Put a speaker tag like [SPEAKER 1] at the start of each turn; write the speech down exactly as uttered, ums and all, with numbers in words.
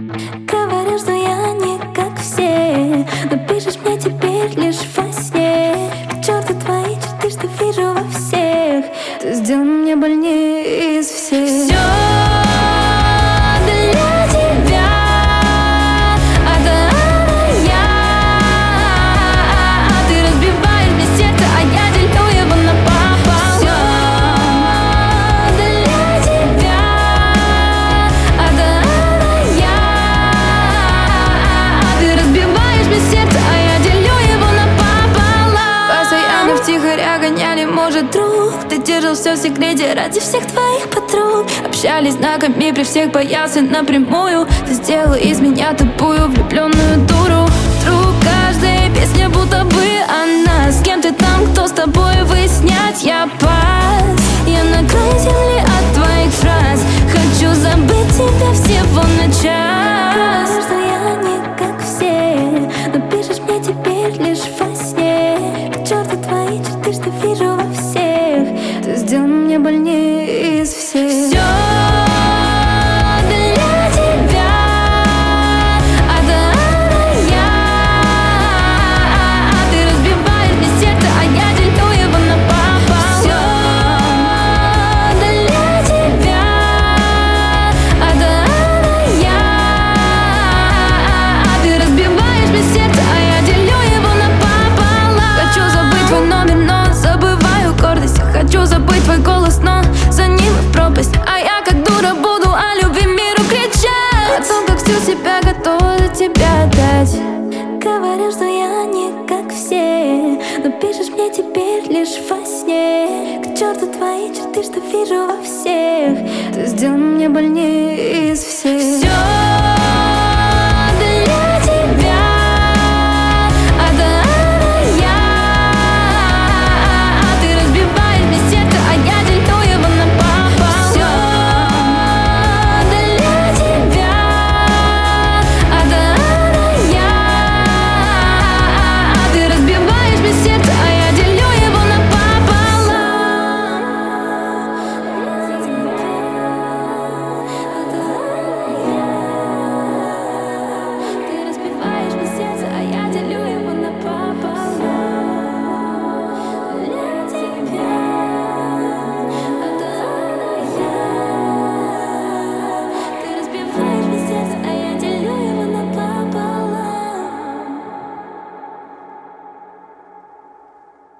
[SPEAKER 1] Говорю, что я не как все, но пишешь мне теперь лишь во сне. К черту твои черты, что вижу во всех. Ты сделал мне больнее из всех. Все для тебя, а да я. Ты разбиваешь мне сердце, а я делю его на пополам. Все для тебя, а да я. Ты разбиваешь мне сердце, а я делю его напополам. Постоянно втихаря гоняли, может, друг. Ты держал все в секрете ради всех твоих подруг. Общались знаками, при всех боялся напрямую. Ты сделал из меня тупую влюбленную дуру. Вдруг каждая песня будто бы она. С кем ты там, кто с тобой выяснять? Я пас. Я на краю земли от твоих фраз. Хочу забыть тебя всего на час. Говорю, что я не как все, но пишешь мне теперь лишь во сне. К черту твои черты, что вижу во всех. Ты сделал мне больнее из всех. Все для тебя, а да я. Ты разбиваешь мне сердце, а я делю его напополам. Все для тебя, а да я. Ты разбиваешь мне сердце, а я делю его напополам. Хочу забыть твой номер, но забываю гордость. Хочу забыть твой голос, но за ним в пропасть. А я как дура буду о любви миру кричать, о том, как всю себя готова за тебя отдать. Говорю, что я не как все, но пишешь мне теперь лишь во сне. К черту твои черты, что вижу во всех. Ты сделал мне больнее из всех. Все